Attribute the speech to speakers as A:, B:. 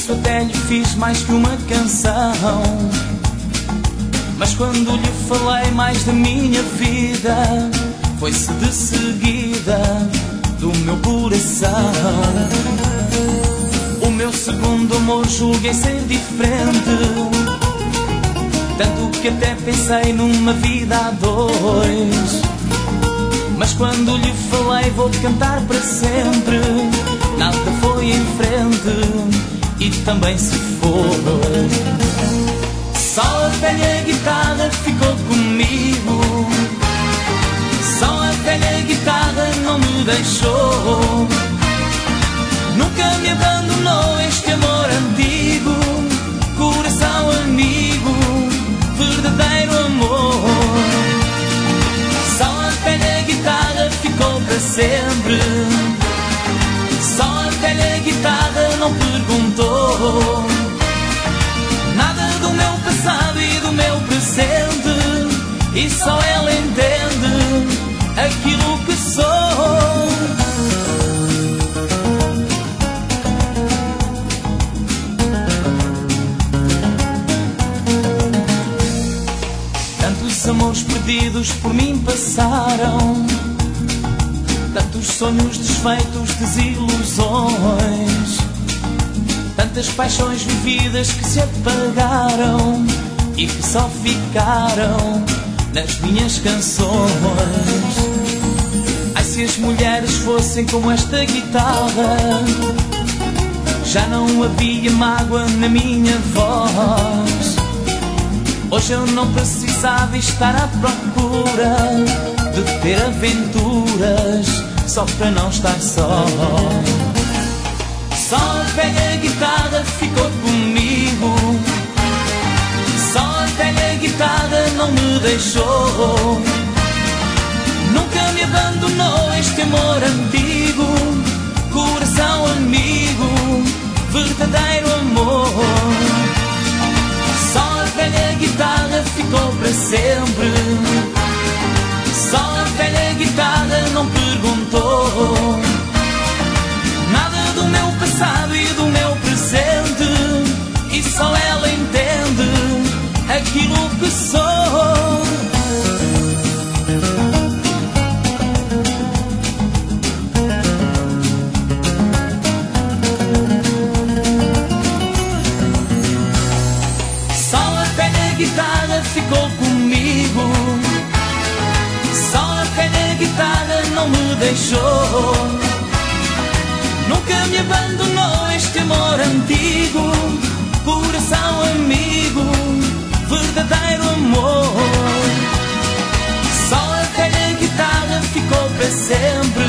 A: isso até lhe fiz mais que uma canção. Mas quando lhe falei mais da minha vida, foi-se de seguida do meu coração. O meu segundo amor julguei ser diferente, tanto que até pensei numa vida a dois. Mas quando lhe falei vou cantar para sempre, nada foi em frente e também se foi. Só a velha guitarra ficou comigo, só a velha guitarra não me deixou. Nunca me abandonou este amor antigo, coração amigo, verdadeiro amor. Só a velha guitarra ficou para sempre, só a velha guitarra não perguntou nada do meu passado e do meu presente, e só ela entende aquilo que sou. Tantos amores perdidos por mim passaram, tantos sonhos desfeitos, desilusões, tantas paixões vividas que se apagaram e que só ficaram nas minhas canções. Ai, se as mulheres fossem como esta guitarra, já não havia mágoa na minha voz. Hoje eu não precisava estar à procura de ter aventuras só para não estar só. Só a velha guitarra ficou comigo, só a velha guitarra não me deixou. Nunca me abandonou este amor antigo, coração amigo, verdadeiro amor. Só a velha guitarra ficou para sempre, só a velha guitarra não perguntou nada do meu passado e do meu presente, e só ela entende aquilo que sou. Só a velha guitarra ficou comigo, só a velha guitarra não me deixou. Nunca me abandonou este amor antigo, coração amigo, verdadeiro amor. Só a velha guitarra ficou para sempre,